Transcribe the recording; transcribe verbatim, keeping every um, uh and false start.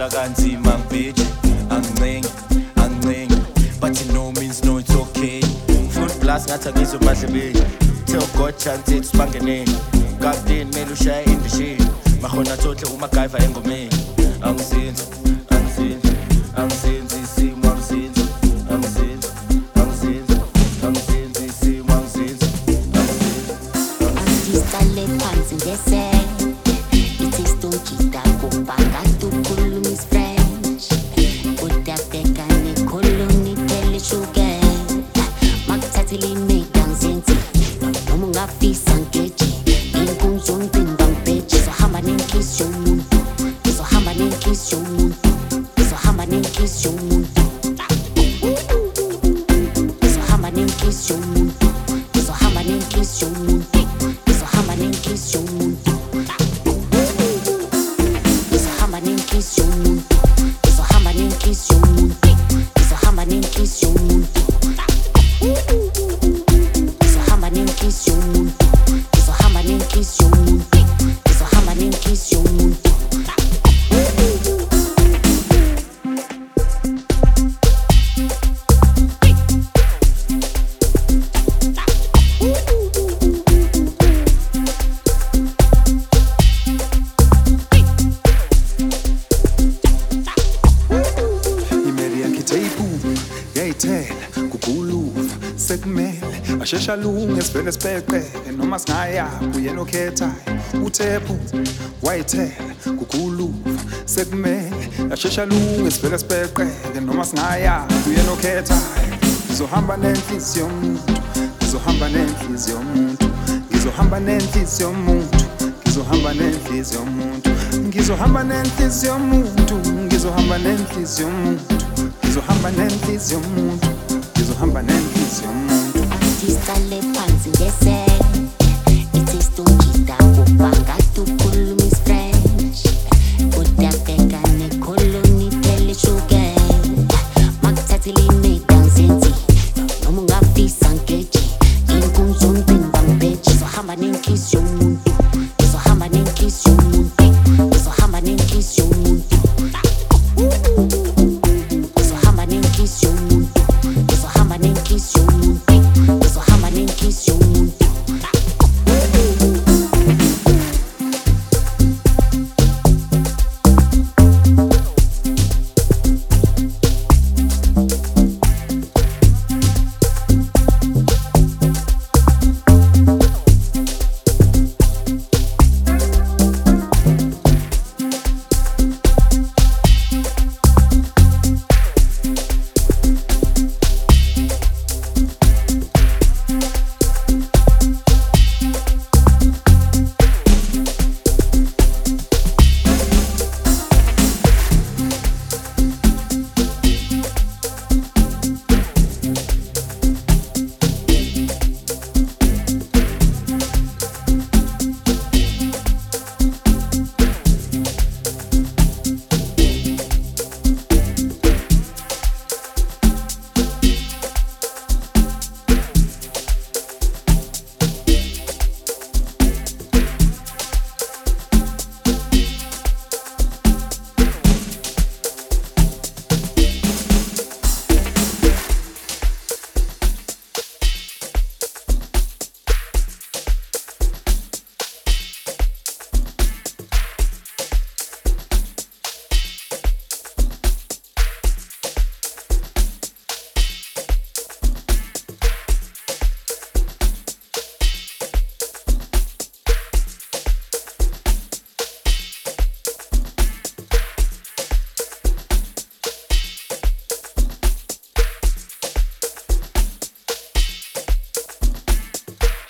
Ngicabula kanzima ngibheji angincengi angincengi but in no means no it's okay food plus ngathi akizwe emadlebeni tell God chance it sibangeneni kapteni mele ushaye indishini mahona tohle umagaiva engomeni angizinzi angizinzi angizinzi isimo angizinzi angizinzi angizinzi angizinzi isimo angizinzi Angisale phansi ngese it is to kita kubanga tukhuluma is French udabeka nekhuluni phele sugar makuthathile imega ngizenzi noma ungafisa ngeji inkunzo ngipinda ngibheji sohamba nenhliziyo yomuntu sohamba nenhliziyo yomuntu sohamba nenhliziyo yomuntu sohamba nenhliziyo yomuntu sohamba nenhliziyo yomuntu sohamba nenhliziyo yomuntu sohamba nenhliziyo yomuntu sohamba nenhliziyo yomuntu sohamba nenhliziyo yomuntu sohamba nenhliziyo yomuntu sohamba nenhliziyo yomuntu sohamba nenhliziyo yomuntu Ashesha lunge sivele sibheqe noma singaya uyena okhethayo uthephu wayithela kukhulu sekumele ashesha lunge sivele sibheqe noma singaya uyena okhethayo ngizohamba nenhliziyo yomuntu ngizohamba nenhliziyo yomuntu ngizohamba nenhliziyo yomuntu ngizohamba nenhliziyo yomuntu ngizohamba nenhliziyo yomuntu ngizohamba nenhliziyo yomuntu ngizohamba nenhliziyo yomuntu ngizohamba nenhliziyo yomuntu Angisale phansi ngese